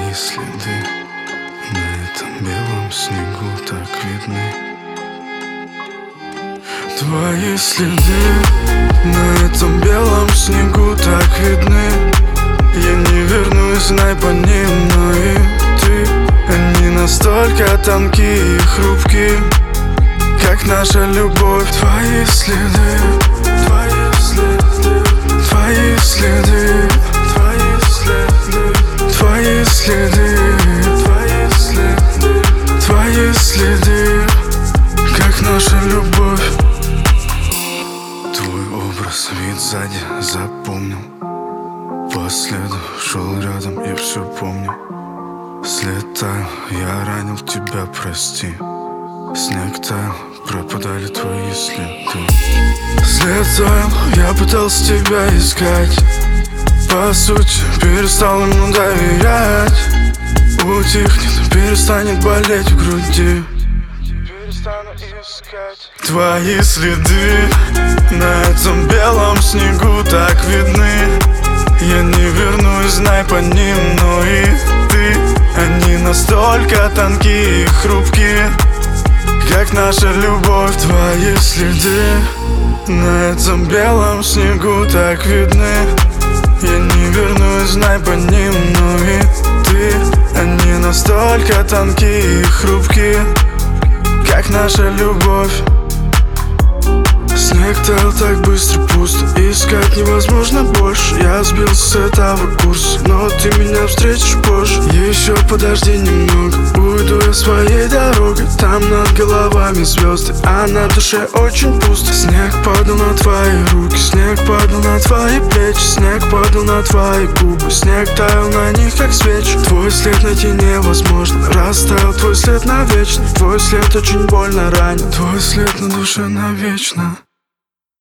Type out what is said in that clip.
Твои следы на этом белом снегу так видны. Твои следы на этом белом снегу так видны. Я не вернусь, знай по ним, но и ты. Они настолько тонкие и хрупкие, как наша любовь. Твои следы, твои следы, твои следы, твои следы, твои следы, твои следы, твои следы, как наша любовь. Твой образ, вид сзади запомнил. По следу шел рядом, я все помню. След таял, я ранил тебя, прости. Снег таял, пропадали твои следы. След таял, я пытался тебя искать. По сути, перестал ему доверять. Утихнет, перестанет болеть в груди. Перестану искать. Твои следы на этом белом снегу так видны. Я не вернусь, знай по ним, но и ты. Они настолько тонкие и хрупкие, как наша любовь. Твои следы на этом белом снегу так видны. Я не вернусь, знай по ним, но и ты. Они настолько тонкие и хрупкие, как наша любовь. Снег таял так быстро, пусто, искать невозможно больше. Я сбился с этого курса, но ты меня встретишь позже. Еще подожди немного, уйду я своей дорогой. Там над головами звезды, а на душе очень пусто. Снег падал на твои руки, снег падал на твои плечи, снег падал на твои губы, снег таял на них, как свечи. Твой след найти невозможно, растаял твой след навечно. Твой след очень больно ранен, твой след на душе навечно.